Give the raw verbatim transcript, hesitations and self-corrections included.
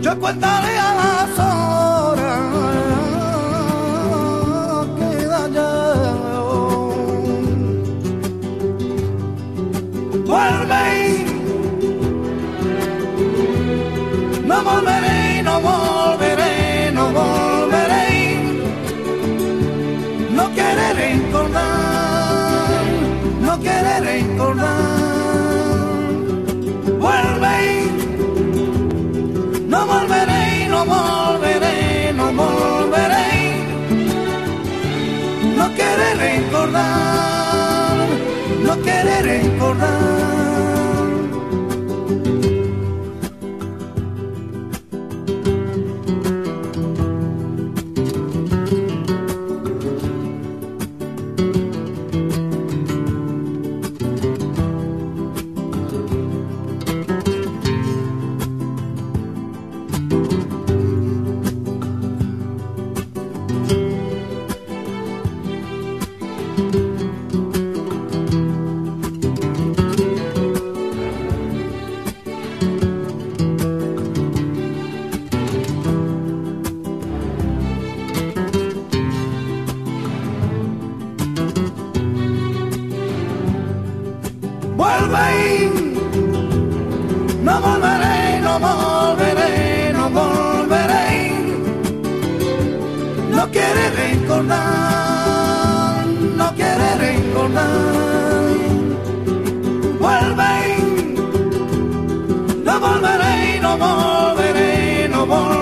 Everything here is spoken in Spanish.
Yo contaré a las horas que da ya. Vuelve, no volveré, no volveré, no volveré. No querer recordar, no querer recordar. Vuelve, no volveré, no volveré, no volveré. No querer recordar, no querer recordar. Vuelve, no volveré, no volveré, no volveré. No quiere recordar, no quiere recordar. Vuelve, no volveré, no volveré, no volveré.